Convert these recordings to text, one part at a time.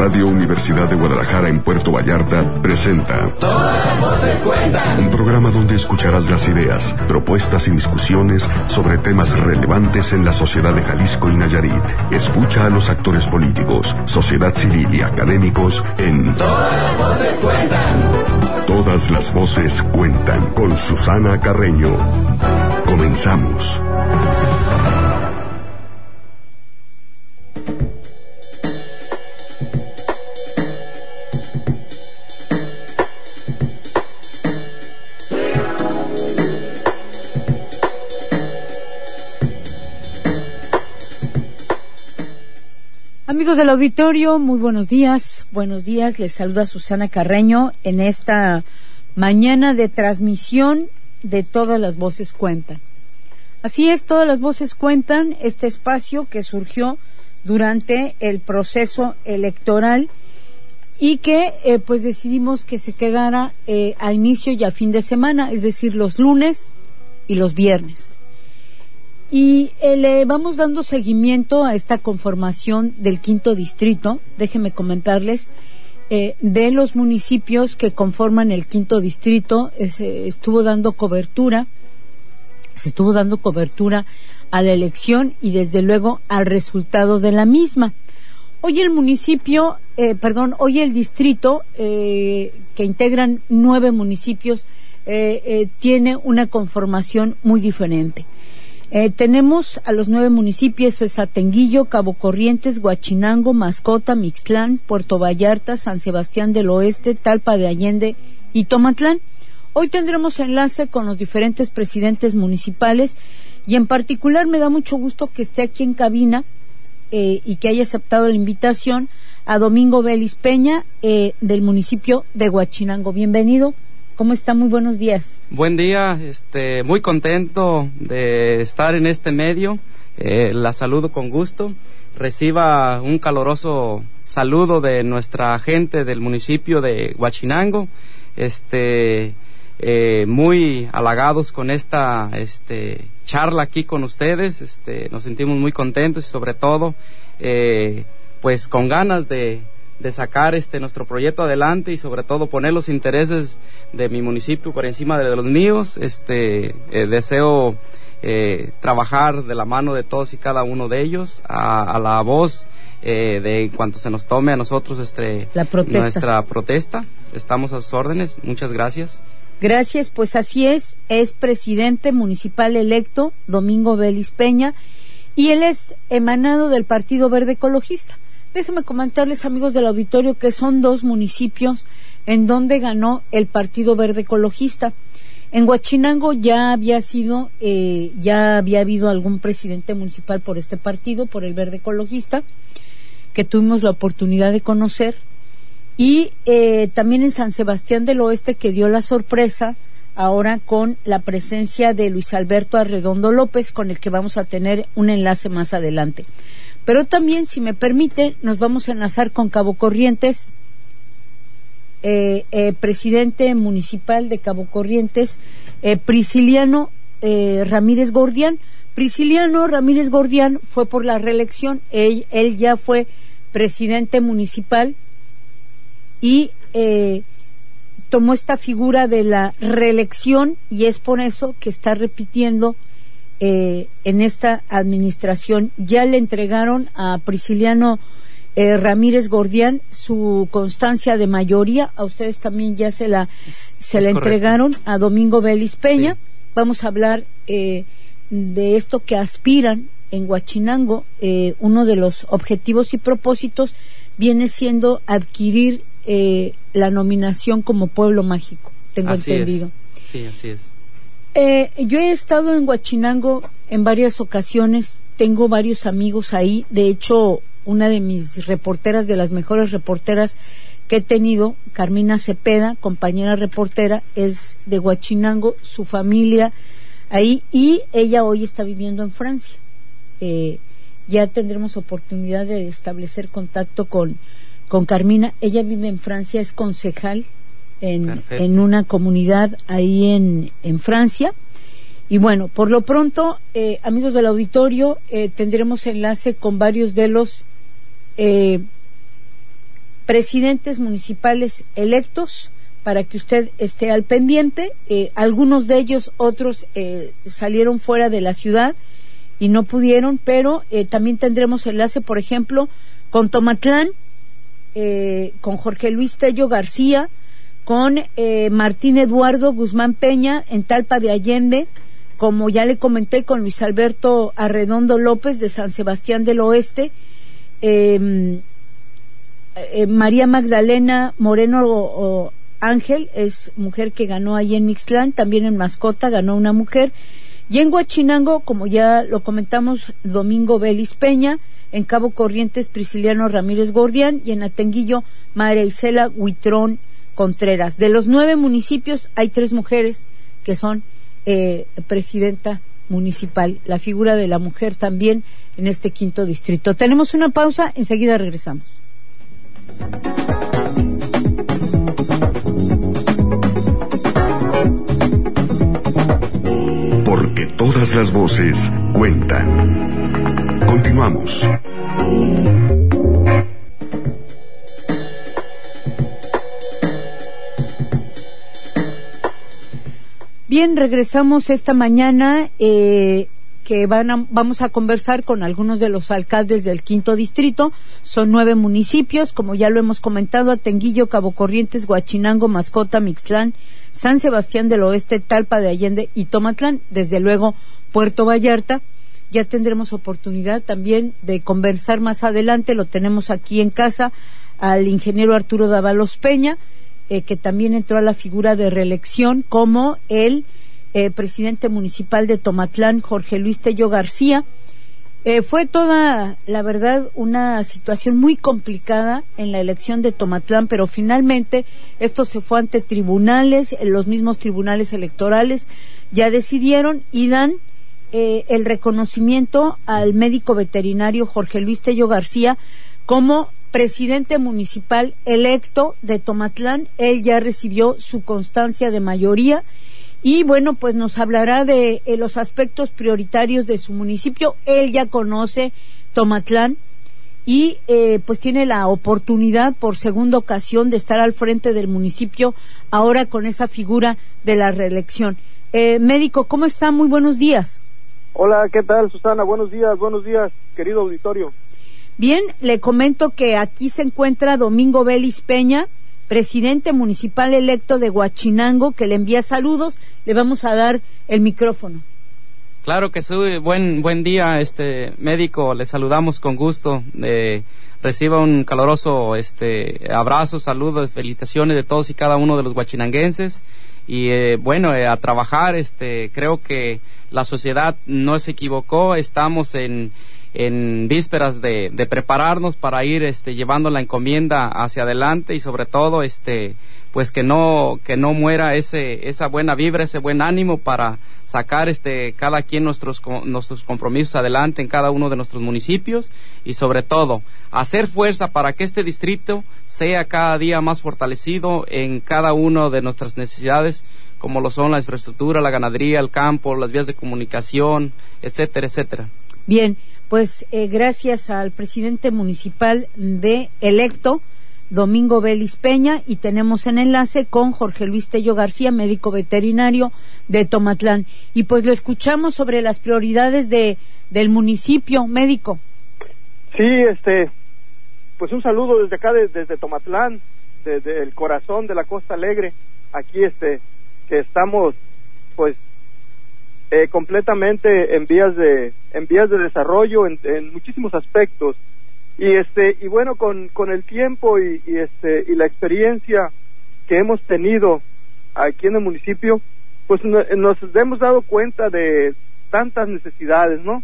Radio Universidad de Guadalajara en Puerto Vallarta presenta Todas las voces cuentan. Un programa donde escucharás las ideas, propuestas y discusiones sobre temas relevantes en la sociedad de Jalisco y Nayarit. Escucha a los actores políticos, sociedad civil y académicos en Todas las voces cuentan. Todas las voces cuentan con Susana Carreño. Comenzamos. Amigos del auditorio, muy buenos días. Buenos días, les saluda Susana Carreño en esta mañana de transmisión de Todas las Voces Cuentan. Así es, Todas las Voces Cuentan, este espacio que surgió durante el proceso electoral y que pues decidimos que se quedara a inicio y a fin de semana, es decir, los lunes y los viernes. Y le vamos dando seguimiento a esta conformación del quinto distrito. Déjenme comentarles, de los municipios que conforman el quinto distrito, se estuvo dando cobertura a la elección y desde luego al resultado de la misma. Hoy el distrito, que integran 9 municipios, tiene una conformación muy diferente. Tenemos a los 9 municipios: Atenguillo, Cabo Corrientes, Huachinango, Mascota, Mixtlán, Puerto Vallarta, San Sebastián del Oeste, Talpa de Allende y Tomatlán. Hoy tendremos enlace con los diferentes presidentes municipales y en particular me da mucho gusto que esté aquí en cabina y que haya aceptado la invitación a Domingo Belis Peña, del municipio de Huachinango. Bienvenido. ¿Cómo está? Muy buenos días. Buen día, muy contento de estar en este medio. La saludo con gusto. Reciba un caloroso saludo de nuestra gente del municipio de Huachinango. Muy halagados con esta charla aquí con ustedes. Nos sentimos muy contentos y sobre todo pues con ganas de sacar nuestro proyecto adelante y sobre todo poner los intereses de mi municipio por encima de los míos. Deseo trabajar de la mano de todos y cada uno de ellos a la voz de cuanto se nos tome a nosotros nuestra protesta. Estamos a sus órdenes. Muchas gracias. Gracias, pues así es presidente municipal electo Domingo Belis Peña y él es emanado del Partido Verde Ecologista. Déjenme comentarles, amigos del auditorio, que son 2 municipios en donde ganó el Partido Verde Ecologista. En Huachinango ya había habido algún presidente municipal por este partido, por el Verde Ecologista, que tuvimos la oportunidad de conocer, y también en San Sebastián del Oeste, que dio la sorpresa ahora con la presencia de Luis Alberto Arredondo López, con el que vamos a tener un enlace más adelante. Pero también, si me permite, nos vamos a enlazar con Cabo Corrientes, presidente municipal de Cabo Corrientes, Prisciliano Ramírez Gordián. Prisciliano Ramírez Gordián fue por la reelección, él ya fue presidente municipal y tomó esta figura de la reelección y es por eso que está repitiendo en esta administración. Ya le entregaron a Prisciliano Ramírez Gordián su constancia de mayoría. A ustedes también ya se la entregaron a Domingo Belis Peña. Sí. Vamos a hablar de esto que aspiran en Huachinango. Uno de los objetivos y propósitos viene siendo adquirir la nominación como pueblo mágico, tengo entendido. Sí, así es. Yo he estado en Huachinango en varias ocasiones, tengo varios amigos ahí. De hecho, una de mis reporteras, de las mejores reporteras que he tenido, Carmina Cepeda, compañera reportera, es de Huachinango, su familia ahí, y ella hoy está viviendo en Francia. Ya tendremos oportunidad de establecer contacto con Carmina. Ella vive en Francia, es concejal en una comunidad ahí en Francia. Y bueno, por lo pronto, amigos del auditorio, tendremos enlace con varios de los presidentes municipales electos, para que usted esté al pendiente. Algunos de ellos, otros salieron fuera de la ciudad y no pudieron, pero también tendremos enlace, por ejemplo, con Tomatlán, con Jorge Luis Tello García, con Martín Eduardo Guzmán Peña en Talpa de Allende, como ya le comenté, con Luis Alberto Arredondo López de San Sebastián del Oeste, María Magdalena Moreno Ángel, es mujer que ganó ahí en Mixtlán, también en Mascota ganó una mujer, y en Huachinango, como ya lo comentamos, Domingo Vélez Peña, en Cabo Corrientes Prisciliano Ramírez Gordián, y en Atenguillo María Isela Huitrón Contreras. De los 9 municipios hay 3 mujeres que son presidenta municipal, la figura de la mujer también en este 5º distrito. Tenemos una pausa, enseguida regresamos. Porque todas las voces cuentan. Continuamos. Bien, regresamos esta mañana que vamos a conversar con algunos de los alcaldes del 5º distrito. Son 9 municipios, como ya lo hemos comentado: Atenguillo, Cabo Corrientes, Huachinango, Mascota, Mixtlán, San Sebastián del Oeste, Talpa de Allende y Tomatlán. Desde luego, Puerto Vallarta. Ya tendremos oportunidad también de conversar más adelante, lo tenemos aquí en casa, al ingeniero Arturo Dávalos Peña, que también entró a la figura de reelección como el presidente municipal de Tomatlán, Jorge Luis Tello García. Fue toda, la verdad, una situación muy complicada en la elección de Tomatlán, pero finalmente esto se fue ante tribunales, los mismos tribunales electorales ya decidieron y dan el reconocimiento al médico veterinario Jorge Luis Tello García como presidente municipal electo de Tomatlán. Él ya recibió su constancia de mayoría y bueno, pues nos hablará de los aspectos prioritarios de su municipio. Él ya conoce Tomatlán y pues tiene la oportunidad por segunda ocasión de estar al frente del municipio, ahora con esa figura de la reelección. Médico, ¿cómo está? Muy buenos días. Hola, ¿qué tal, Susana? Buenos días, querido auditorio. Bien, le comento que aquí se encuentra Domingo Vélez Peña, presidente municipal electo de Huachinango, que le envía saludos. Le vamos a dar el micrófono. Claro que sí, buen día, médico, le saludamos con gusto. Reciba un caloroso abrazo, saludos, felicitaciones de todos y cada uno de los huachinanguenses. Y a trabajar, creo que la sociedad no se equivocó, estamos en vísperas de prepararnos para ir llevando la encomienda hacia adelante y sobre todo pues que no muera esa buena vibra, ese buen ánimo para sacar cada quien nuestros compromisos adelante en cada uno de nuestros municipios y sobre todo hacer fuerza para que este distrito sea cada día más fortalecido en cada una de nuestras necesidades, como lo son la infraestructura, la ganadería, el campo, las vías de comunicación, etcétera, etcétera. Bien, pues gracias al presidente municipal electo, Domingo Vélez Peña, y tenemos en enlace con Jorge Luis Tello García, médico veterinario de Tomatlán. Y pues lo escuchamos sobre las prioridades del municipio, médico. Sí, pues un saludo desde acá, desde Tomatlán, desde el corazón de la Costa Alegre, aquí que estamos pues completamente en vías de desarrollo en muchísimos aspectos y bueno, con el tiempo y la experiencia que hemos tenido aquí en el municipio, pues nos hemos dado cuenta de tantas necesidades, ¿no?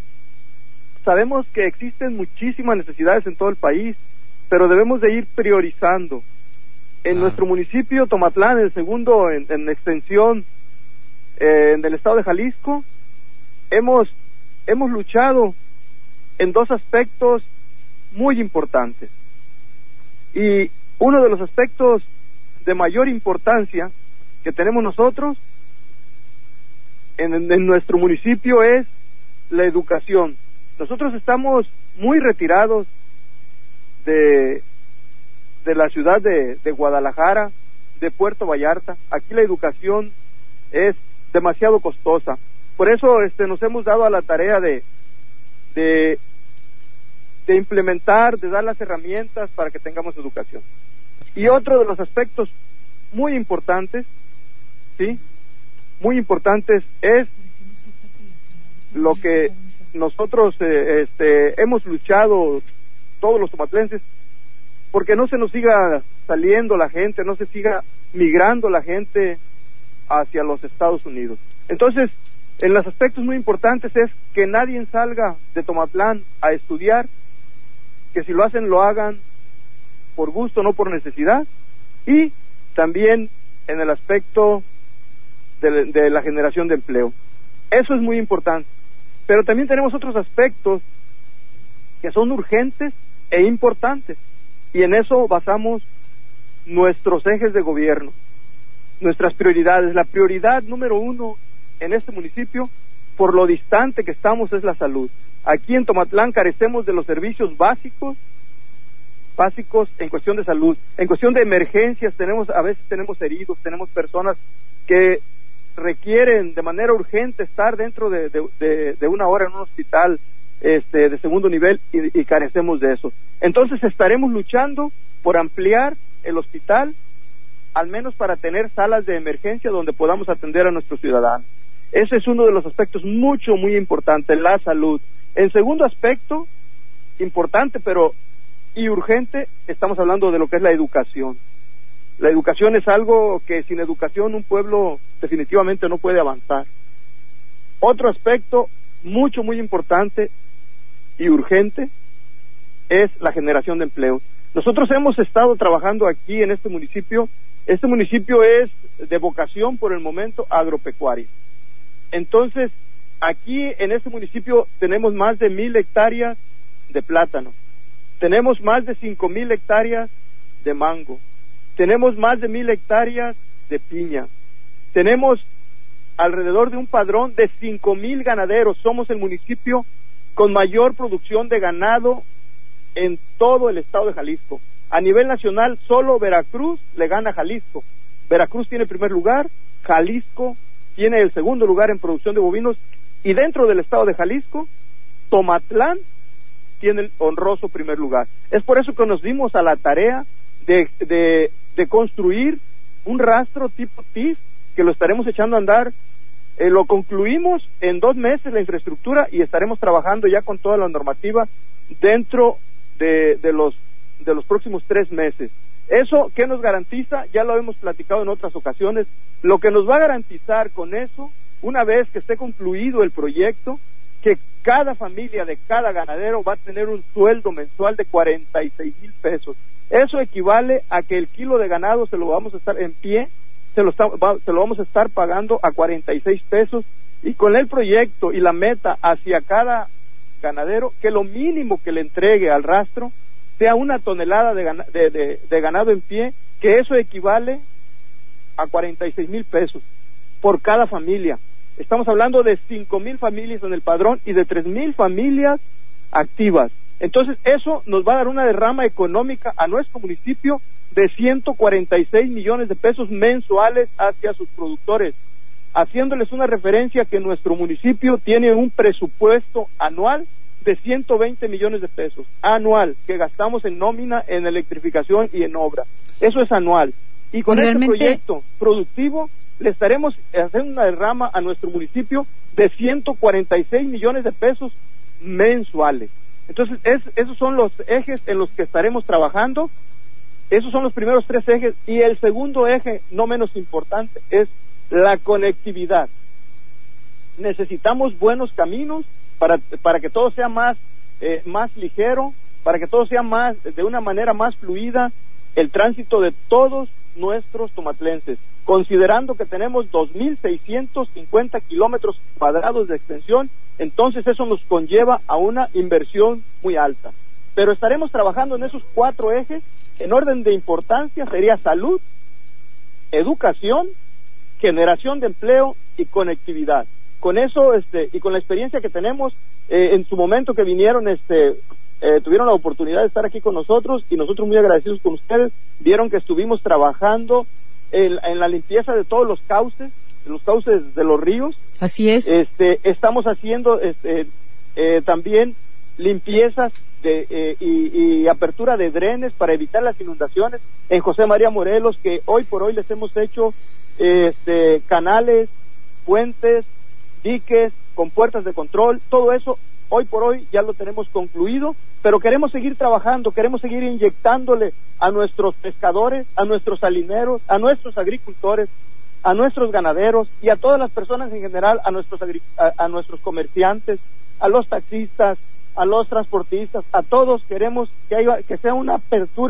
Sabemos que existen muchísimas necesidades en todo el país, pero debemos de ir priorizando. En nuestro municipio, Tomatlán, el segundo en extensión del estado de Jalisco, hemos luchado en 2 aspectos muy importantes. Y uno de los aspectos de mayor importancia que tenemos nosotros en nuestro municipio es la educación. Nosotros estamos muy retirados de de la ciudad de Guadalajara, de Puerto Vallarta. Aquí la educación es demasiado costosa. Por eso nos hemos dado a la tarea de implementar, de dar las herramientas para que tengamos educación. Y otro de los aspectos muy importantes, ¿sí? Muy importantes es lo que nosotros hemos luchado todos los tomatlenses, porque no se nos siga saliendo la gente, no se siga migrando la gente hacia los Estados Unidos. Entonces, en los aspectos muy importantes es que nadie salga de Tomatlán a estudiar, que si lo hacen, lo hagan por gusto, no por necesidad, y también en el aspecto de la generación de empleo. Eso es muy importante. Pero también tenemos otros aspectos que son urgentes e importantes, y en eso basamos nuestros ejes de gobierno, nuestras prioridades. La prioridad número 1 en este municipio, por lo distante que estamos, es la salud. Aquí en Tomatlán carecemos de los servicios básicos en cuestión de salud. En cuestión de emergencias, a veces tenemos heridos, tenemos personas que requieren de manera urgente estar dentro de una hora en un hospital de segundo nivel, y carecemos de eso. Entonces estaremos luchando por ampliar el hospital, al menos para tener salas de emergencia donde podamos atender a nuestros ciudadanos. Ese es uno de los aspectos muy importante, la salud. En segundo aspecto, importante y urgente, estamos hablando de lo que es la educación. La educación es algo que sin educación un pueblo definitivamente no puede avanzar. Otro aspecto muy importante y urgente es la generación de empleo. Nosotros hemos estado trabajando aquí en este municipio. Este municipio es de vocación por el momento agropecuaria. Entonces, aquí en este municipio tenemos más de 1,000 hectáreas de plátano, tenemos más de 5,000 hectáreas de mango, tenemos más de 1,000 hectáreas de piña, tenemos alrededor de un padrón de 5,000 ganaderos. Somos el municipio con mayor producción de ganado en todo el estado de Jalisco. A nivel nacional, solo Veracruz le gana a Jalisco. Veracruz tiene el primer lugar, Jalisco tiene el segundo lugar en producción de bovinos, y dentro del estado de Jalisco, Tomatlán tiene el honroso primer lugar. Es por eso que nos dimos a la tarea de construir un rastro tipo TIF, que lo estaremos echando a andar. Lo concluimos en 2 meses la infraestructura, y estaremos trabajando ya con toda la normativa dentro de los próximos 3 meses. ¿Eso qué nos garantiza? Ya lo hemos platicado en otras ocasiones. Lo que nos va a garantizar con eso, una vez que esté concluido el proyecto, que cada familia de cada ganadero va a tener un sueldo mensual de 46,000 pesos. Eso equivale a que el kilo de ganado se lo vamos a estar en pie, se lo vamos a estar pagando a 46 pesos, y con el proyecto y la meta hacia cada ganadero, que lo mínimo que le entregue al rastro sea 1 tonelada de ganado en pie, que eso equivale a 46,000 pesos por cada familia. Estamos hablando de 5,000 familias en el padrón y de 3,000 familias activas. Entonces eso nos va a dar una derrama económica a nuestro municipio de 146 millones de pesos mensuales hacia sus productores, haciéndoles una referencia que nuestro municipio tiene un presupuesto anual de 120 millones de pesos anual, que gastamos en nómina, en electrificación y en obra. Eso es anual. Y con este proyecto productivo le estaremos haciendo una derrama a nuestro municipio de 146 millones de pesos mensuales. Entonces, esos son los ejes en los que estaremos trabajando. Esos son los primeros 3 ejes. Y el segundo eje, no menos importante, es la conectividad. Necesitamos buenos caminos para que todo sea más ligero, para que todo sea de una manera más fluida el tránsito de todos nuestros tomatlenses, considerando que tenemos 2,650 kilómetros cuadrados de extensión. Entonces eso nos conlleva a una inversión muy alta, pero estaremos trabajando en esos 4 ejes. En orden de importancia sería salud, educación, generación de empleo y conectividad. Con eso y con la experiencia que tenemos, en su momento que vinieron tuvieron la oportunidad de estar aquí con nosotros y nosotros muy agradecidos con ustedes. Vieron que estuvimos trabajando en la limpieza de todos los cauces de los ríos. Así es. Estamos haciendo también limpiezas y apertura de drenes para evitar las inundaciones en José María Morelos, que hoy por hoy les hemos hecho canales, puentes, diques con puertas de control. Todo eso hoy por hoy ya lo tenemos concluido, pero queremos seguir trabajando, queremos seguir inyectándole a nuestros pescadores, a nuestros salineros, a nuestros agricultores, a nuestros ganaderos y a todas las personas en general, a nuestros comerciantes, a los taxistas, a los transportistas, a todos queremos que sea una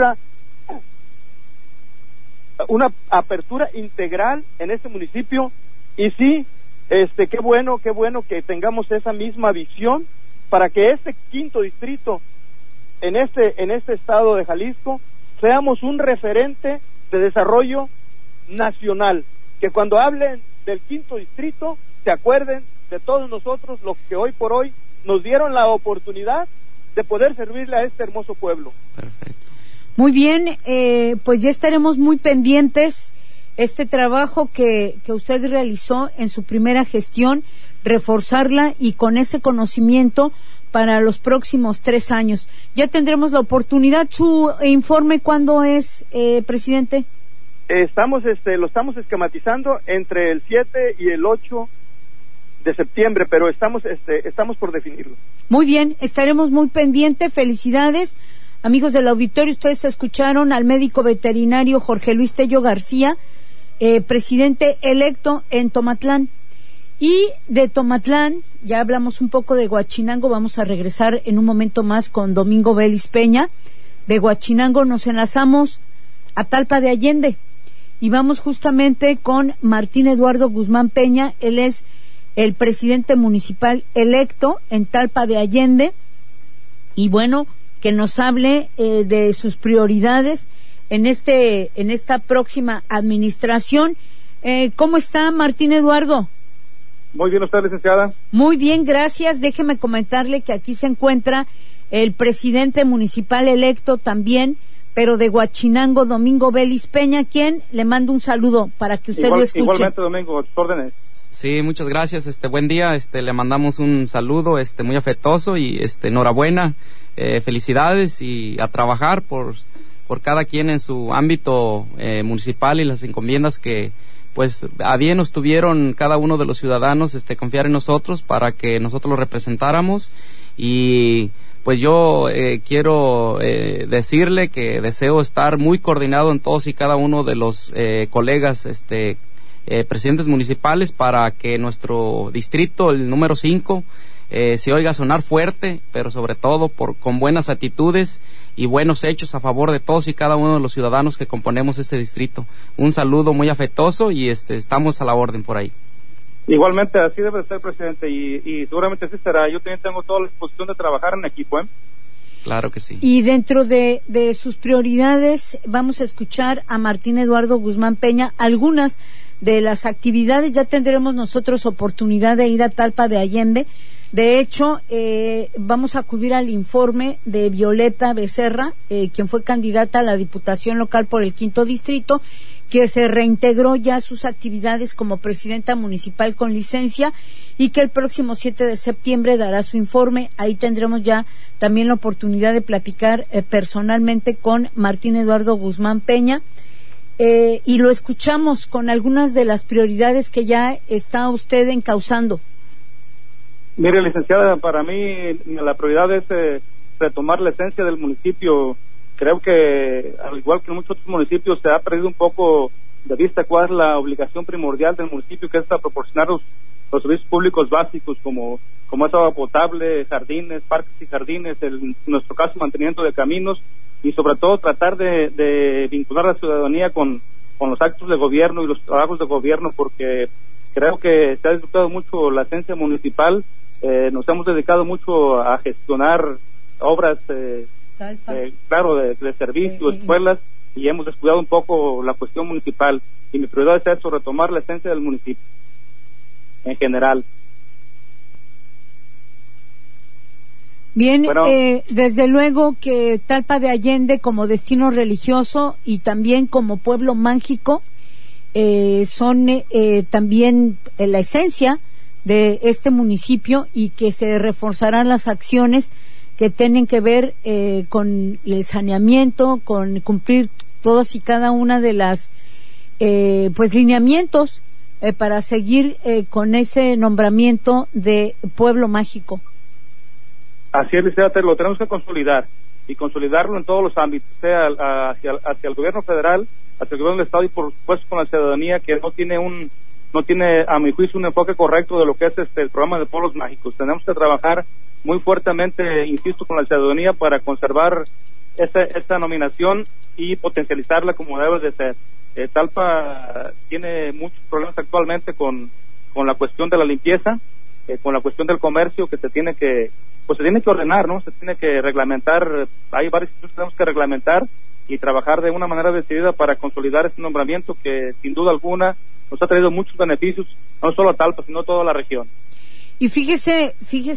apertura integral en este municipio. Y sí, qué bueno que tengamos esa misma visión para que este quinto distrito en este estado de Jalisco seamos un referente de desarrollo nacional, que cuando hablen del quinto distrito se acuerden de todos nosotros, los que hoy por hoy nos dieron la oportunidad de poder servirle a este hermoso pueblo. Perfecto. Muy bien, pues ya estaremos muy pendientes este trabajo que usted realizó en su primera gestión, reforzarla y con ese conocimiento para los próximos 3 años. Ya tendremos la oportunidad. ¿Su informe cuándo es, presidente? Lo estamos esquematizando entre el 7 y el 8 de septiembre, pero estamos por definirlo. Muy bien, estaremos muy pendientes. Felicidades, amigos del auditorio. Ustedes escucharon al médico veterinario Jorge Luis Tello García, presidente electo en Tomatlán. Y de Tomatlán, ya hablamos un poco de Huachinango, vamos a regresar en un momento más con Domingo Vélez Peña. De Huachinango nos enlazamos a Talpa de Allende y vamos justamente con Martín Eduardo Guzmán Peña. Él es el presidente municipal electo en Talpa de Allende, y bueno, que nos hable de sus prioridades en esta próxima administración. ¿Cómo está, Martín Eduardo? Muy bien, ¿usted, licenciada? Muy bien, gracias. Déjeme comentarle que aquí se encuentra el presidente municipal electo también, pero de Huachinango, Domingo Vélez Peña, quien le mando un saludo para que usted lo escuche. Igualmente, Domingo, a tus órdenes. Sí, muchas gracias. Buen día. Le mandamos un saludo, muy afectuoso y enhorabuena, felicidades y a trabajar por cada quien en su ámbito municipal y las encomiendas que pues a bien nos tuvieron cada uno de los ciudadanos confiar en nosotros para que nosotros lo representáramos. Y pues yo quiero decirle que deseo estar muy coordinado en todos y cada uno de los colegas presidentes municipales para que nuestro distrito, el número 5, se oiga sonar fuerte, pero sobre todo con buenas actitudes y buenos hechos a favor de todos y cada uno de los ciudadanos que componemos este distrito. Un saludo muy afectuoso y estamos a la orden por ahí. Igualmente, así debe ser, presidente, y seguramente así será. Yo también tengo toda la disposición de trabajar en equipo, Claro que sí. Y dentro de sus prioridades, vamos a escuchar a Martín Eduardo Guzmán Peña. Algunas de las actividades ya tendremos nosotros oportunidad de ir a Talpa de Allende. De hecho, vamos a acudir al informe de Violeta Becerra, quien fue candidata a la Diputación Local por el Quinto Distrito, que se reintegró ya sus actividades como presidenta municipal con licencia y que el próximo 7 de septiembre dará su informe. Ahí tendremos ya también la oportunidad de platicar personalmente con Martín Eduardo Guzmán Peña, y lo escuchamos con algunas de las prioridades que ya está usted encauzando. Mire, licenciada, para mí la prioridad es retomar la esencia del municipio. Creo que, al igual que en muchos otros municipios, se ha perdido un poco de vista cuál es la obligación primordial del municipio, que es a proporcionar los servicios públicos básicos, como es agua potable, jardines, parques y jardines, en nuestro caso, mantenimiento de caminos, y sobre todo tratar de vincular a la ciudadanía con los actos de gobierno y los trabajos de gobierno, porque creo que se ha disfrutado mucho la esencia municipal. Nos hemos dedicado mucho a gestionar obras, claro, de servicio, escuelas, y hemos descuidado un poco la cuestión municipal. Y mi prioridad es eso, retomar la esencia del municipio en general. Bien, Bueno, desde luego que Talpa de Allende como destino religioso y también como pueblo mágico son también la esencia de este municipio, y que se reforzarán las acciones que tienen que ver con el saneamiento, con cumplir todas y cada una de las pues lineamientos para seguir con ese nombramiento de pueblo mágico. así es, licenciada, lo tenemos que consolidar, y consolidarlo en todos los ámbitos, sea hacia el gobierno federal, hacia el gobierno del estado, y por supuesto con la ciudadanía, que no tiene a mi juicio un enfoque correcto de lo que es el programa de pueblos mágicos. Tenemos que trabajar muy fuertemente, insisto, con la ciudadanía para conservar esta nominación y potencializarla como debe de ser. Talpa tiene muchos problemas actualmente con la cuestión de la limpieza, con la cuestión del comercio, que se tiene que ordenar, ¿no? Se tiene que reglamentar. Hay varios que tenemos que reglamentar y trabajar de una manera decidida para consolidar este nombramiento, que sin duda alguna nos ha traído muchos beneficios, no solo a Talpa, sino a toda la región. Y fíjese,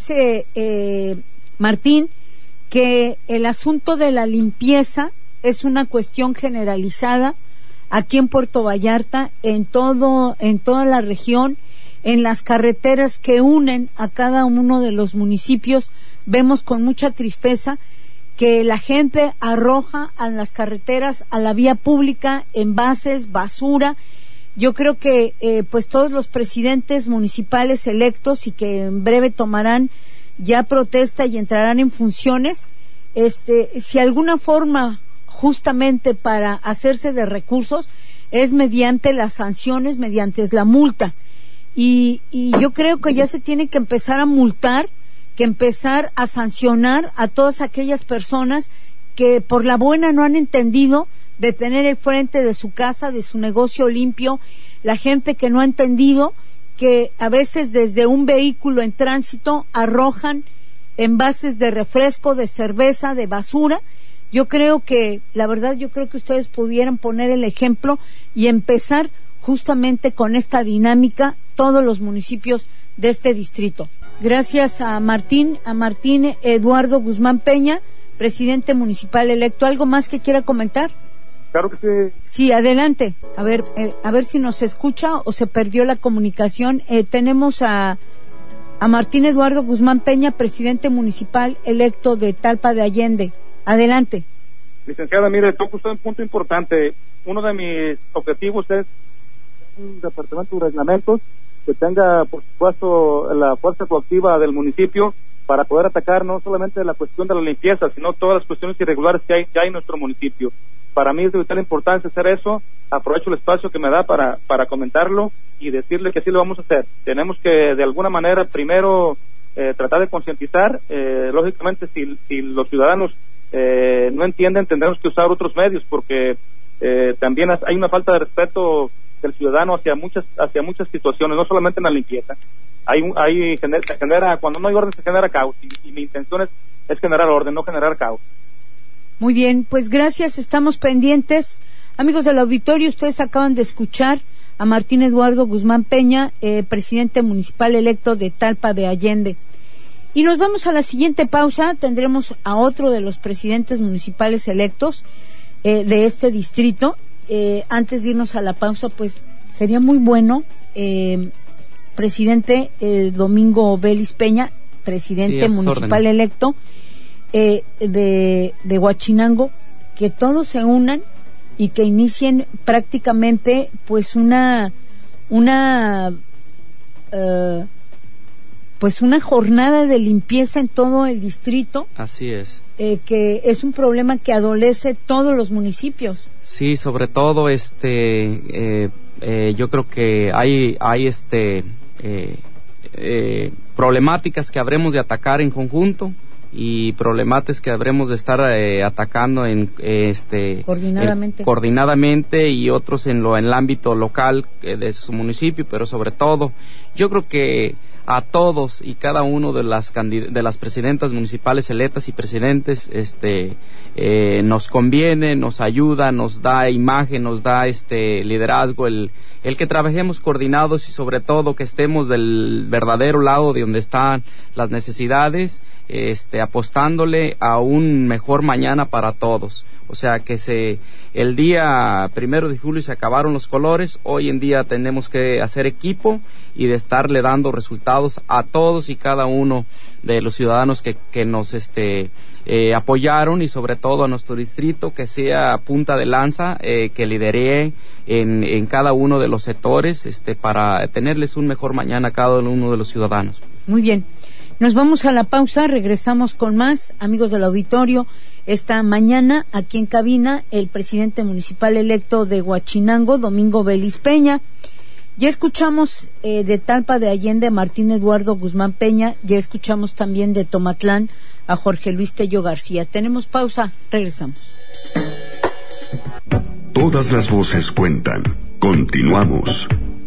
Martín, que el asunto de la limpieza es una cuestión generalizada aquí en Puerto Vallarta, en toda la región, en las carreteras que unen a cada uno de los municipios. Vemos con mucha tristeza que la gente arroja a las carreteras, a la vía pública, envases, basura. Yo creo que pues todos los presidentes municipales electos, y que en breve tomarán ya protesta y entrarán en funciones, si alguna forma justamente para hacerse de recursos es mediante las sanciones, mediante la multa, y yo creo que ya se tiene que empezar a multar, que empezar a sancionar a todas aquellas personas que por la buena no han entendido de tener el frente de su casa, de su negocio limpio, la gente que no ha entendido que a veces desde un vehículo en tránsito arrojan envases de refresco, de cerveza, de basura. Yo creo que ustedes pudieran poner el ejemplo y empezar justamente con esta dinámica todos los municipios de este distrito. Gracias a Martín Eduardo Guzmán Peña, presidente municipal electo. ¿Algo más que quiera comentar? Claro que sí. Sí, adelante. A ver si nos escucha o se perdió la comunicación. Tenemos a Martín Eduardo Guzmán Peña, presidente municipal electo de Talpa de Allende. Adelante. Licenciada, mire, toca usted un punto importante. Uno de mis objetivos es un departamento de reglamentos que tenga, por supuesto, la fuerza coactiva del municipio para poder atacar no solamente la cuestión de la limpieza, sino todas las cuestiones irregulares que hay en nuestro municipio. Para mí es de vital importancia hacer eso. Aprovecho el espacio que me da para comentarlo y decirle que sí lo vamos a hacer. Tenemos que, de alguna manera, primero tratar de concientizar. Lógicamente, si los ciudadanos no entienden, tendremos que usar otros medios, porque también hay una falta de respeto del ciudadano hacia muchas situaciones, no solamente en la limpieza. Cuando no hay orden se genera caos, y mi intención es generar orden, no generar caos. Muy bien, pues gracias, estamos pendientes. Amigos del auditorio, ustedes acaban de escuchar a Martín Eduardo Guzmán Peña, presidente municipal electo de Talpa de Allende. Y nos vamos a la siguiente pausa. Tendremos a otro de los presidentes municipales electos de este distrito. Antes de irnos a la pausa, pues sería muy bueno, presidente Domingo Vélez Peña, presidente municipal electo de Huachinango, que todos se unan y que inicien prácticamente pues una jornada de limpieza en todo el distrito. Así es. Que es un problema que adolece todos los municipios. Sí, sobre todo yo creo que hay problemáticas que habremos de atacar en conjunto, y problemáticas que habremos de estar atacando coordinadamente, y otros en el ámbito local de su municipio, pero sobre todo yo creo que a todos y cada uno de las presidentas municipales electas y presidentes, nos conviene, nos ayuda, nos da imagen, nos da liderazgo, el que trabajemos coordinados y sobre todo que estemos del verdadero lado de donde están las necesidades, apostándole a un mejor mañana para todos. O sea, que el día 1 de julio se acabaron los colores, hoy en día tenemos que hacer equipo y de estarle dando resultados a todos y cada uno de los ciudadanos que nos apoyaron, y sobre todo a nuestro distrito, que sea punta de lanza, que lidere en cada uno de los sectores, para tenerles un mejor mañana a cada uno de los ciudadanos. Muy bien. Nos vamos a la pausa, regresamos con más, amigos del auditorio. Esta mañana, aquí en cabina, el presidente municipal electo de Huachinango, Domingo Vélez Peña. Ya escuchamos de Talpa de Allende, Martín Eduardo Guzmán Peña. Ya escuchamos también de Tomatlán a Jorge Luis Tello García. Tenemos pausa, regresamos. Todas las voces cuentan. Continuamos.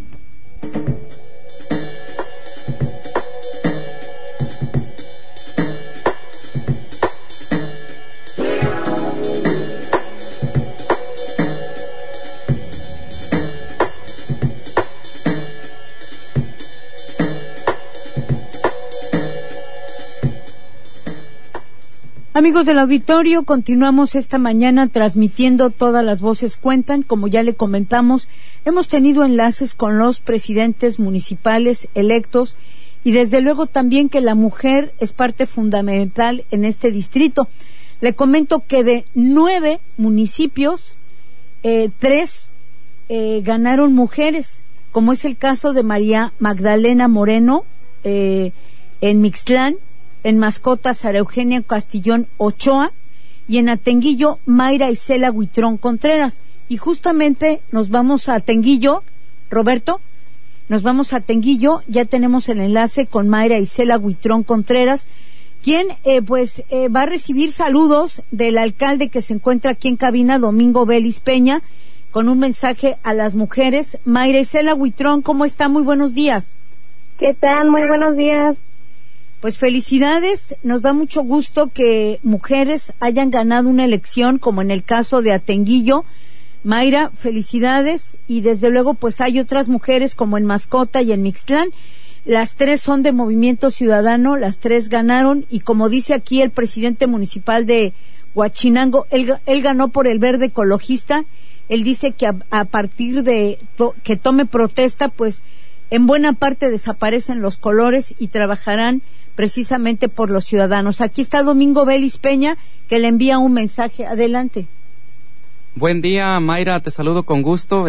Amigos del auditorio, continuamos esta mañana transmitiendo Todas las voces cuentan. Como ya le comentamos, hemos tenido enlaces con los presidentes municipales electos y desde luego también que la mujer es parte fundamental en este distrito. Le comento que de 9 municipios, 3 ganaron mujeres, como es el caso de María Magdalena Moreno en Mixtlán, en Mascota Sara Eugenia Castillón Ochoa y en Atenguillo Mayra Isela Huitrón Contreras. Y justamente nos vamos a Atenguillo, Roberto, nos vamos a Atenguillo, ya tenemos el enlace con Mayra Isela Huitrón Contreras, quien va a recibir saludos del alcalde que se encuentra aquí en cabina, Domingo Vélez Peña, con un mensaje a las mujeres. Mayra Isela Huitrón, ¿cómo está? Muy buenos días. ¿Qué tal? Muy buenos días. Pues felicidades, nos da mucho gusto que mujeres hayan ganado una elección, como en el caso de Atenguillo. Mayra, felicidades, y desde luego pues hay otras mujeres como en Mascota y en Mixtlán. Las 3 son de Movimiento Ciudadano, las 3 ganaron, y como dice aquí el presidente municipal de Huachinango, él ganó por el verde ecologista. Él dice que a partir de que tome protesta, pues en buena parte desaparecen los colores y trabajarán precisamente por los ciudadanos. Aquí está Domingo Vélez Peña, que le envía un mensaje. Adelante. Buen día, Mayra, te saludo con gusto.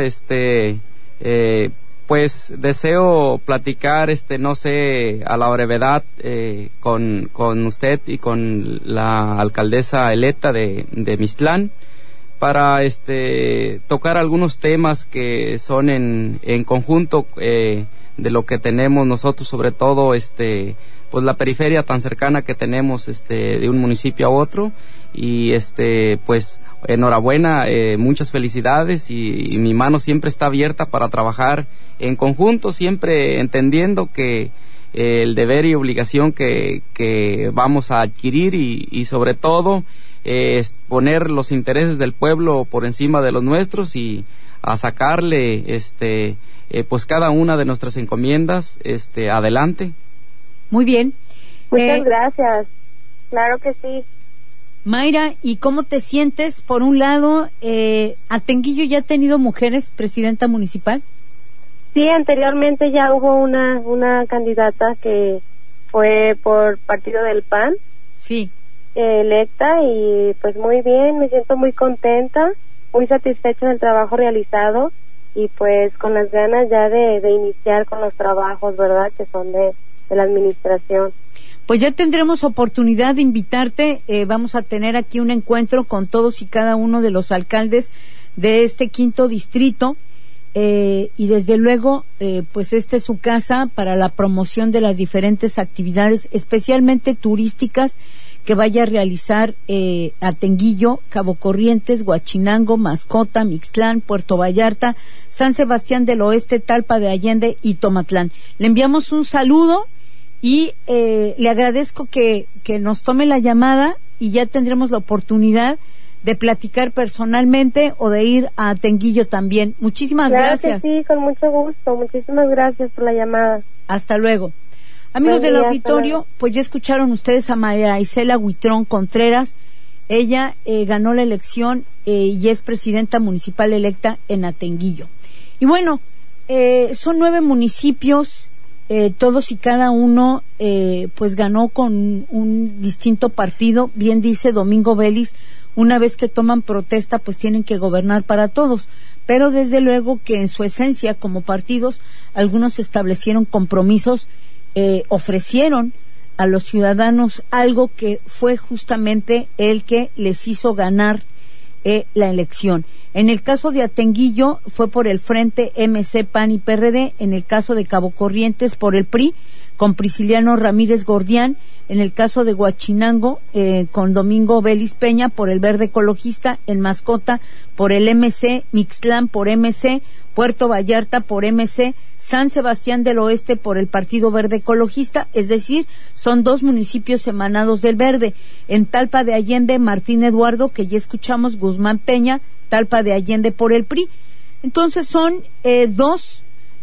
Pues deseo platicar, no sé, a la brevedad con usted y con la alcaldesa electa de Mixtlán para tocar algunos temas que son en conjunto de lo que tenemos nosotros, sobre todo pues la periferia tan cercana que tenemos de un municipio a otro, y pues enhorabuena, muchas felicidades, y mi mano siempre está abierta para trabajar en conjunto, siempre entendiendo que el deber y obligación que vamos a adquirir y sobre todo poner los intereses del pueblo por encima de los nuestros y a sacarle pues cada una de nuestras encomiendas adelante. Muy bien. Muchas gracias. Claro que sí. Mayra, ¿y cómo te sientes? Por un lado, ¿Atenguillo ya ha tenido mujeres presidenta municipal? Sí, anteriormente ya hubo una candidata que fue por partido del PAN. Sí. Electa, y pues muy bien, me siento muy contenta, muy satisfecha del trabajo realizado y pues con las ganas ya de iniciar con los trabajos, ¿verdad?, que son de la administración. Pues ya tendremos oportunidad de invitarte, vamos a tener aquí un encuentro con todos y cada uno de los alcaldes de este 5º distrito, y desde luego pues esta es su casa para la promoción de las diferentes actividades, especialmente turísticas, que vaya a realizar Atenguillo, Cabo Corrientes, Huachinango, Mascota, Mixtlán, Puerto Vallarta, San Sebastián del Oeste, Talpa de Allende y Tomatlán. Le enviamos un saludo y le agradezco que nos tome la llamada y ya tendremos la oportunidad de platicar personalmente o de ir a Atenguillo también. Muchísimas gracias. Sí, con mucho gusto. Muchísimas gracias por la llamada. Hasta luego. Amigos del auditorio, pues ya escucharon ustedes a María Isela Huitrón Contreras. Ella ganó la elección y es presidenta municipal electa en Atenguillo. Y bueno, son 9 municipios, todos y cada uno pues ganó con un distinto partido. Bien dice Domingo Vélez, una vez que toman protesta pues tienen que gobernar para todos, pero desde luego que en su esencia como partidos algunos establecieron compromisos, ofrecieron a los ciudadanos algo que fue justamente el que les hizo ganar la elección. En el caso de Atenguillo fue por el Frente MC, PAN y PRD, en el caso de Cabo Corrientes por el PRI, con Prisciliano Ramírez Gordián, en el caso de Huachinango, con Domingo Vélez Peña por el Verde Ecologista, en Mascota por el MC, Mixtlán por MC, Puerto Vallarta por MC, San Sebastián del Oeste por el Partido Verde Ecologista, es decir, son 2 municipios emanados del Verde. En Talpa de Allende, Martín Eduardo, que ya escuchamos, Guzmán Peña, Talpa de Allende por el PRI. Entonces son 2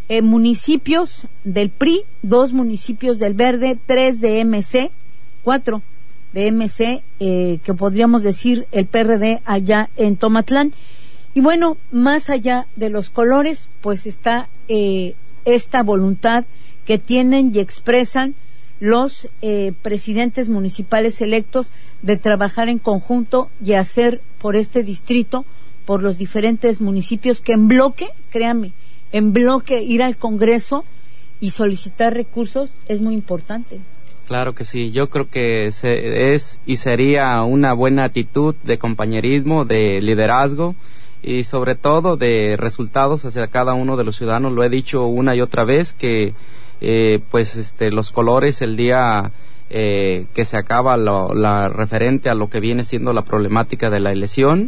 municipios del PRI, 2 municipios del Verde, 3 de MC, 4 de MC, que podríamos decir el PRD allá en Tomatlán. Y bueno, más allá de los colores, pues está esta voluntad que tienen y expresan los presidentes municipales electos de trabajar en conjunto y hacer por este distrito, por los diferentes municipios, que en bloque, créanme, en bloque ir al Congreso y solicitar recursos es muy importante. Claro que sí, yo creo que es y sería una buena actitud de compañerismo, de liderazgo y sobre todo de resultados hacia cada uno de los ciudadanos. Lo he dicho una y otra vez que los colores el día que se acaba la referente a lo que viene siendo la problemática de la elección,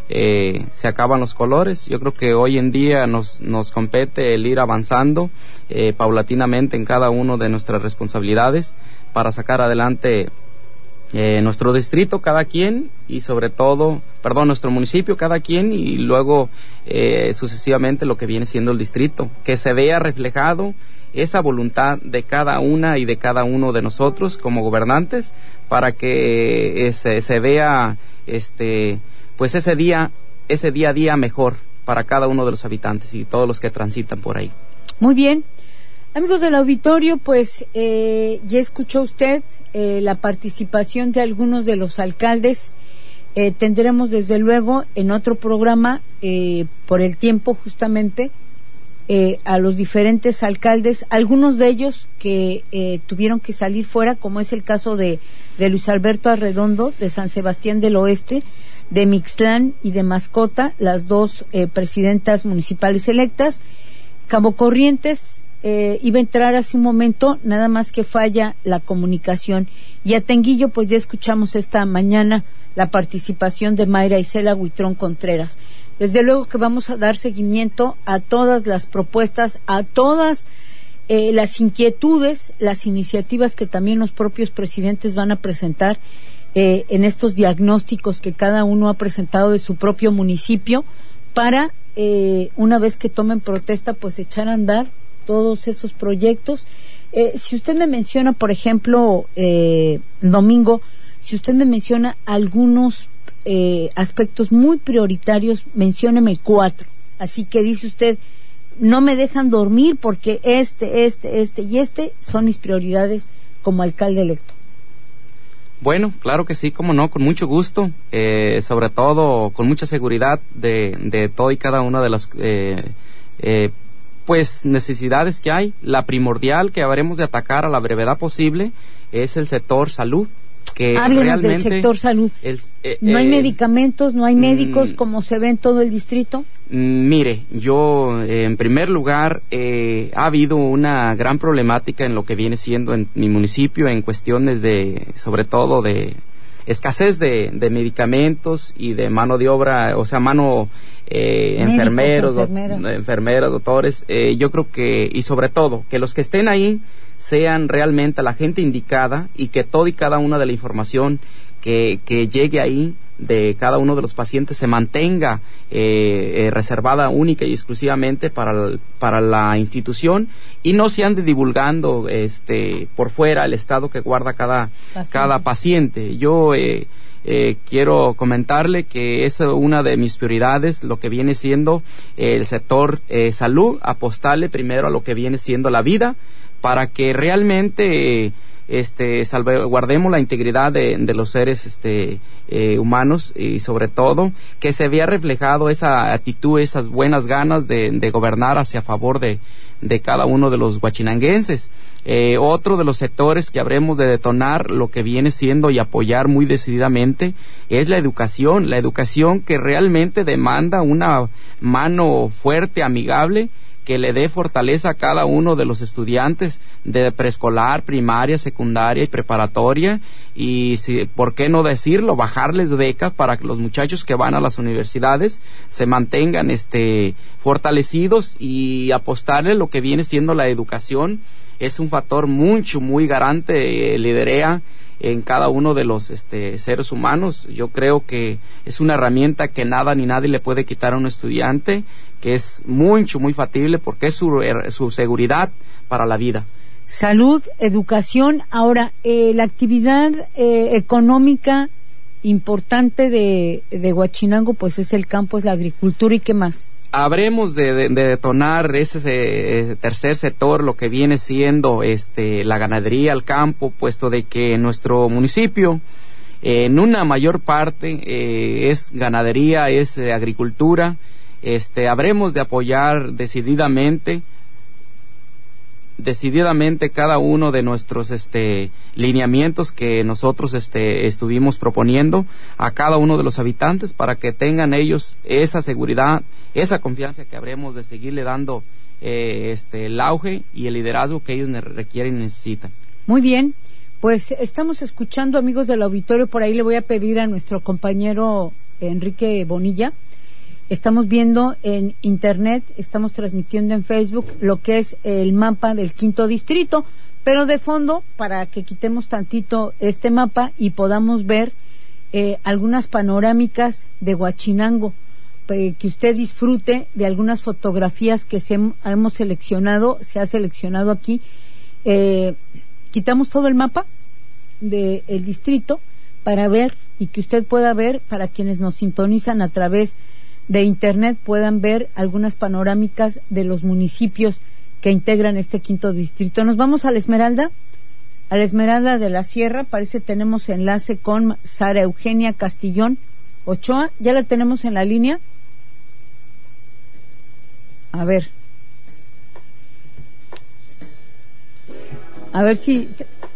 se acaban los colores. Yo creo que hoy en día nos compete el ir avanzando paulatinamente en cada uno de nuestras responsabilidades para sacar adelante nuestro distrito cada quien y sobre todo, nuestro municipio cada quien y luego sucesivamente lo que viene siendo el distrito, que se vea reflejado esa voluntad de cada una y de cada uno de nosotros como gobernantes para que se vea pues ese día a día mejor para cada uno de los habitantes y todos los que transitan por ahí. Muy bien, amigos del auditorio, pues ya escuchó usted la participación de algunos de los alcaldes. Tendremos desde luego en otro programa, por el tiempo justamente, a los diferentes alcaldes, algunos de ellos que tuvieron que salir fuera, como es el caso de Luis Alberto Arredondo, de San Sebastián del Oeste, de Mixtlán y de Mascota, las 2 presidentas municipales electas. Cabo Corrientes iba a entrar hace un momento, nada más que falla la comunicación. Y Atenguillo, pues ya escuchamos esta mañana la participación de Mayra Isela Huitrón Contreras. Desde luego que vamos a dar seguimiento a todas las propuestas, a todas las inquietudes, las iniciativas que también los propios presidentes van a presentar en estos diagnósticos que cada uno ha presentado de su propio municipio para, una vez que tomen protesta, pues echar a andar todos esos proyectos. Si usted me menciona, por ejemplo, Domingo, si usted me menciona algunos aspectos muy prioritarios, mencióneme 4. Así que dice usted, no me dejan dormir porque este son mis prioridades como alcalde electo. Bueno, claro que sí, cómo no, con mucho gusto, sobre todo con mucha seguridad de todo y cada una de las pues necesidades que hay. La primordial que habremos de atacar a la brevedad posible es el sector salud, que háblenos del sector salud. ¿No hay medicamentos, no hay médicos como se ve en todo el distrito? Mire, yo en primer lugar ha habido una gran problemática en lo que viene siendo en mi municipio en cuestiones de, sobre todo de escasez de medicamentos y de mano de obra, o sea, Médicos, enfermeros, doctores. Yo creo que, y sobre todo, que los que estén ahí sean realmente la gente indicada y que toda y cada una de la información que llegue ahí de cada uno de los pacientes se mantenga reservada única y exclusivamente para la institución y no se ande divulgando por fuera el estado que guarda cada paciente. Yo quiero comentarle que es una de mis prioridades, lo que viene siendo el sector salud, apostarle primero a lo que viene siendo la vida, para que realmente salvaguardemos la integridad de los seres humanos, y sobre todo que se vea reflejado esa actitud, esas buenas ganas de gobernar hacia favor de cada uno de los huachinanguenses. Otro de los sectores que habremos de detonar lo que viene siendo y apoyar muy decididamente es la educación que realmente demanda una mano fuerte, amigable, que le dé fortaleza a cada uno de los estudiantes de preescolar, primaria, secundaria y preparatoria, y por qué no decirlo, bajarles becas para que los muchachos que van a las universidades se mantengan fortalecidos, y apostarle lo que viene siendo la educación. Es un factor muy garante, liderea en cada uno de los seres humanos. Yo creo que es una herramienta que nada ni nadie le puede quitar a un estudiante, que es muy factible porque es su seguridad para la vida. Salud, educación. Ahora, la actividad económica importante de Huachinango pues es el campo, es la agricultura. ¿Y qué más? Habremos de detonar ese tercer sector, lo que viene siendo la ganadería, el campo, puesto de que en nuestro municipio en una mayor parte es ganadería, es agricultura. Habremos de apoyar decididamente cada uno de nuestros lineamientos que nosotros estuvimos proponiendo a cada uno de los habitantes, para que tengan ellos esa seguridad, esa confianza, que habremos de seguirle dando el auge y el liderazgo que ellos requieren y necesitan. Muy bien, pues estamos escuchando, amigos del auditorio. Por ahí le voy a pedir a nuestro compañero Enrique Bonilla. Estamos viendo en internet, estamos transmitiendo en Facebook lo que es el mapa del 5º distrito, pero de fondo, para que quitemos tantito este mapa y podamos ver algunas panorámicas de Huachinango, que usted disfrute de algunas fotografías que se ha seleccionado aquí. Quitamos todo el mapa del distrito para ver, y que usted pueda ver, para quienes nos sintonizan a través de internet, puedan ver algunas panorámicas de los municipios que integran este 5º distrito. Nos vamos a la Esmeralda de la Sierra. Parece tenemos enlace con Sara Eugenia Castillón Ochoa. ¿Ya la tenemos en la línea? A ver si...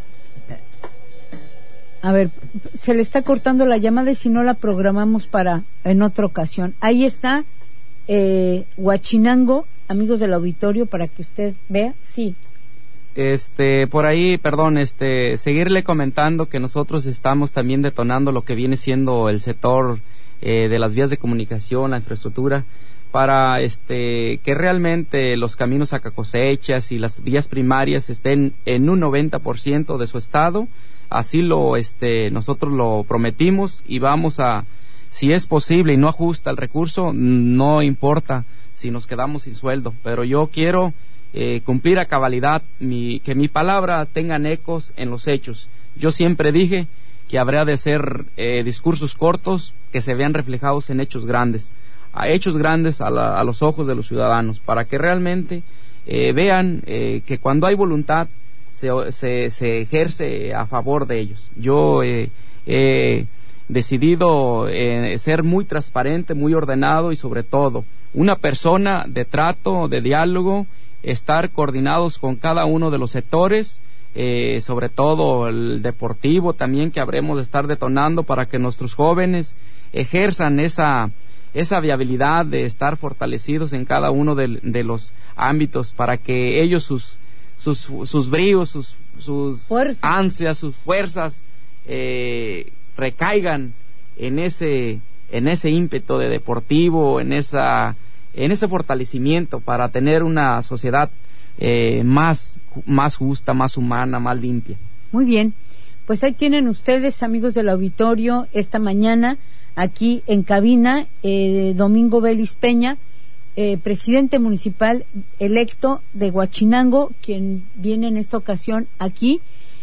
A ver, se le está cortando la llamada, y si no la programamos para en otra ocasión. Ahí está Huachinango, amigos del auditorio, para que usted vea. Sí. Por ahí, perdón, seguirle comentando que nosotros estamos también detonando lo que viene siendo el sector de las vías de comunicación, la infraestructura, para que realmente los caminos a cosechas y las vías primarias estén en un 90% de su estado. Así nosotros lo prometimos, y vamos a, si es posible y no ajusta el recurso, no importa si nos quedamos sin sueldo, pero yo quiero cumplir a cabalidad, que mi palabra tengan ecos en los hechos. Yo siempre dije que habría de ser discursos cortos que se vean reflejados en hechos grandes, a los ojos de los ciudadanos, para que realmente vean que cuando hay voluntad se ejerce a favor de ellos. Yo he decidido ser muy transparente, muy ordenado, y sobre todo una persona de trato, de diálogo, estar coordinados con cada uno de los sectores, sobre todo el deportivo también, que habremos de estar detonando para que nuestros jóvenes ejerzan esa viabilidad de estar fortalecidos en cada uno de los ámbitos, para que ellos sus bríos, sus ansias, sus fuerzas recaigan en ese ímpetu de deportivo, en ese fortalecimiento para tener una sociedad más justa, más humana, más limpia. Muy bien, pues ahí tienen ustedes, amigos del auditorio, esta mañana aquí en cabina, Domingo Vélez Peña, presidente municipal electo de Huachinango, quien viene en esta ocasión aquí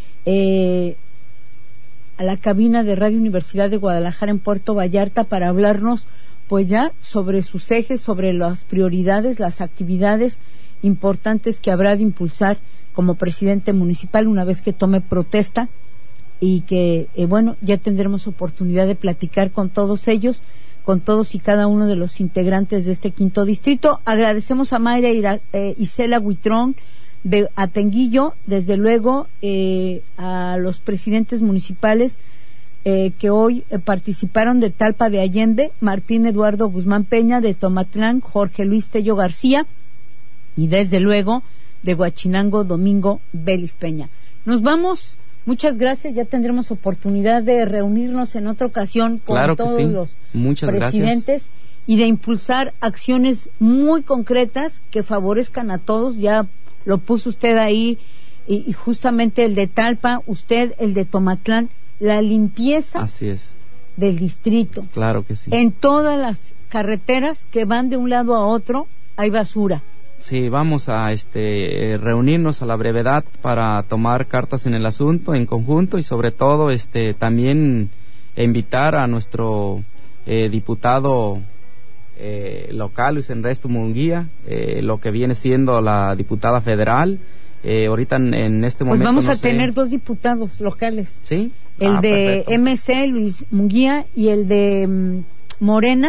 a la cabina de Radio Universidad de Guadalajara en Puerto Vallarta para hablarnos pues ya sobre sus ejes, sobre las prioridades, las actividades importantes que habrá de impulsar como presidente municipal una vez que tome protesta, y que bueno, ya tendremos oportunidad de platicar con todos ellos, con todos y cada uno de los integrantes de este quinto distrito. Agradecemos a Mayra Isela Huitrón de Atenguillo, desde luego a los presidentes municipales que hoy participaron de Talpa de Allende, Martín Eduardo Guzmán Peña, de Tomatlán, Jorge Luis Tello García, y desde luego de Huachinango, Domingo Vélez Peña. Nos vamos, muchas gracias, ya tendremos oportunidad de reunirnos en otra ocasión con todos los presidentes y de impulsar acciones muy concretas que favorezcan a todos. Ya lo puso usted ahí, y justamente el de Talpa, usted el de Tomatlán, la limpieza Así es. del distrito. Claro que sí. En todas las carreteras que van de un lado a otro hay basura. Sí, vamos a reunirnos a la brevedad para tomar cartas en el asunto en conjunto, y sobre todo también invitar a nuestro diputado local, Luis Ernesto Munguía, lo que viene siendo la diputada federal. Ahorita en este momento pues vamos a tener 2 diputados locales. ¿Sí? El de perfecto. MC, Luis Munguía, y el de Morena,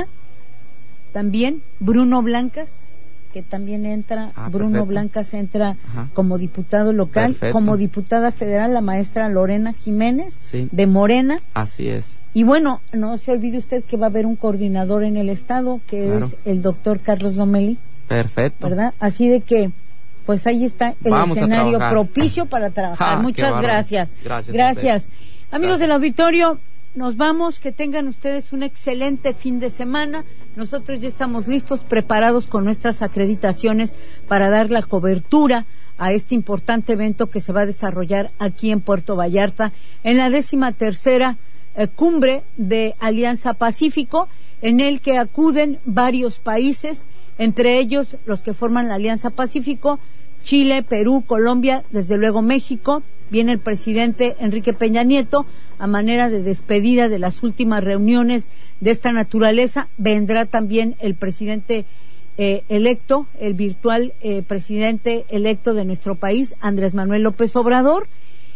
también, Bruno Blancas, que también entra, Bruno perfecto. Blancas entra Ajá. como diputado local, Perfecto. como diputada federal la maestra Lorena Jiménez, Sí. de Morena. Así es. Y bueno, no se olvide usted que va a haber un coordinador en el estado, que Claro. es el doctor Carlos Lomelí, Perfecto. ¿verdad? Así de que, pues ahí está el Vamos a escenario trabajar. propicio para trabajar. Qué Muchas bárbaro. gracias. Gracias. Amigos Gracias. del auditorio, nos vamos, que tengan ustedes un excelente fin de semana. Nosotros ya estamos listos, preparados con nuestras acreditaciones para dar la cobertura a este importante evento que se va a desarrollar aquí en Puerto Vallarta, en la 13ª cumbre de Alianza Pacífico, en el que acuden varios países, entre ellos los que forman la Alianza Pacífico: Chile, Perú, Colombia, desde luego México. Viene el presidente Enrique Peña Nieto a manera de despedida de las últimas reuniones de esta naturaleza. Vendrá también el presidente electo, el virtual presidente electo de nuestro país, Andrés Manuel López Obrador,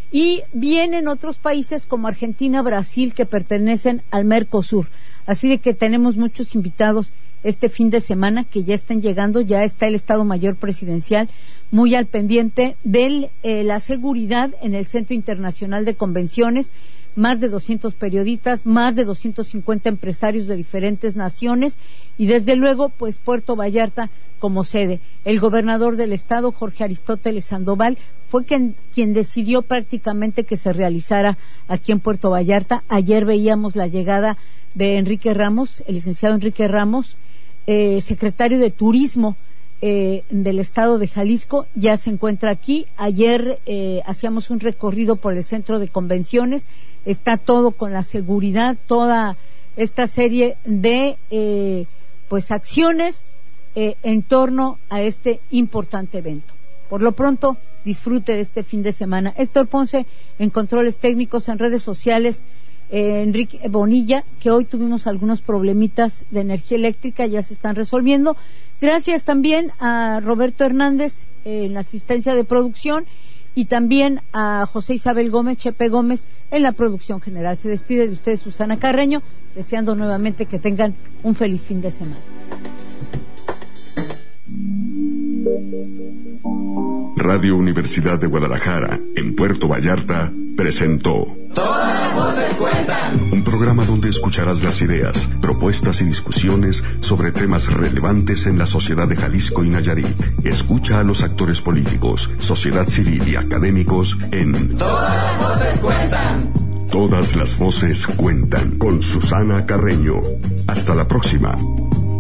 y vienen otros países como Argentina, Brasil, que pertenecen al Mercosur. Así de que tenemos muchos invitados este fin de semana que ya están llegando. Ya está el Estado Mayor Presidencial muy al pendiente de la seguridad en el Centro Internacional de Convenciones. Más de 200 periodistas, más de 250 empresarios de diferentes naciones, y desde luego pues Puerto Vallarta como sede. El gobernador del estado, Jorge Aristóteles Sandoval, fue quien decidió prácticamente que se realizara aquí en Puerto Vallarta. Ayer veíamos la llegada de Enrique Ramos, el licenciado Enrique Ramos, secretario de Turismo del estado de Jalisco, ya se encuentra aquí. Ayer hacíamos un recorrido por el centro de convenciones. Está todo con la seguridad, toda esta serie de pues acciones en torno a este importante evento. Por lo pronto, disfrute de este fin de semana. Héctor Ponce en controles técnicos, en redes sociales, Enrique Bonilla, que hoy tuvimos algunos problemitas de energía eléctrica, ya se están resolviendo. Gracias también a Roberto Hernández en la asistencia de producción, y también a José Isabel Gómez, Chepe Gómez, en la producción general. Se despide de ustedes Susana Carreño, deseando nuevamente que tengan un feliz fin de semana. Radio Universidad de Guadalajara, en Puerto Vallarta, presentó Todas las voces cuentan. un programa donde escucharás las ideas, propuestas y discusiones sobre temas relevantes en la sociedad de Jalisco y Nayarit. Escucha a los actores políticos, sociedad civil y académicos en Todas las voces cuentan. Todas las voces cuentan con Susana Carreño. Hasta la próxima.